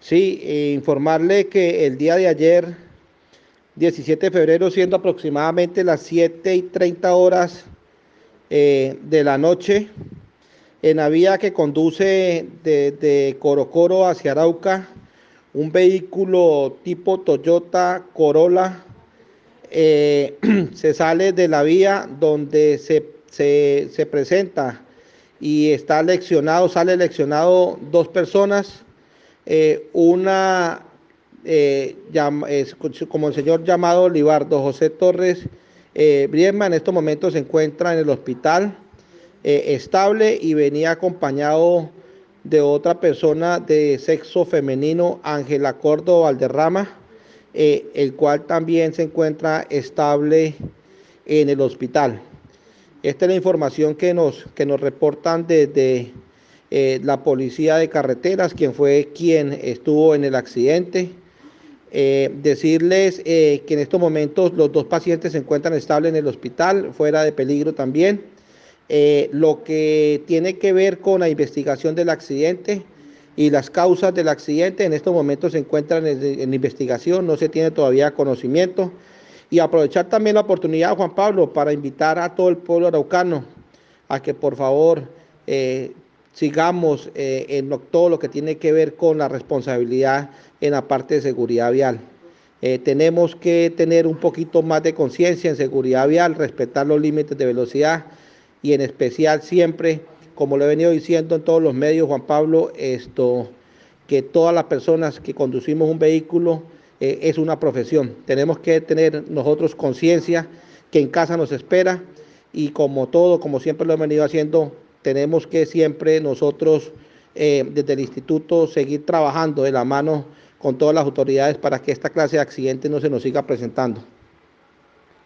Sí, informarle que el día de ayer, 17 de febrero, siendo aproximadamente las 7:30 de la noche, en la vía que conduce desde Corocoro hacia Arauca, un vehículo tipo Toyota Corolla se sale de la vía donde se presenta y está leccionado, sale leccionado dos personas, una, como el señor llamado Libardo José Torres Briesma, en estos momentos se encuentra en el hospital estable y venía acompañado de otra persona de sexo femenino, Ángela Córdoba Valderrama, el cual también se encuentra estable en el hospital. Esta es la información que nos reportan desde la policía de carreteras, quien estuvo en el accidente. Decirles que en estos momentos los dos pacientes se encuentran estables en el hospital, fuera de peligro también. Lo que tiene que ver con la investigación del accidente y las causas del accidente, en estos momentos se encuentran en investigación, no se tiene todavía conocimiento. Y aprovechar también la oportunidad, Juan Pablo, para invitar a todo el pueblo araucano a que por favor eh, sigamos todo lo que tiene que ver con la responsabilidad en la parte de seguridad vial. Tenemos que tener un poquito más de conciencia en seguridad vial, respetar los límites de velocidad y en especial siempre, como lo he venido diciendo en todos los medios, Juan Pablo, que todas las personas que conducimos un vehículo es una profesión. Tenemos que tener nosotros conciencia que en casa nos espera y como todo, como siempre lo hemos venido haciendo, tenemos que siempre nosotros desde el instituto seguir trabajando de la mano con todas las autoridades para que esta clase de accidentes no se nos siga presentando.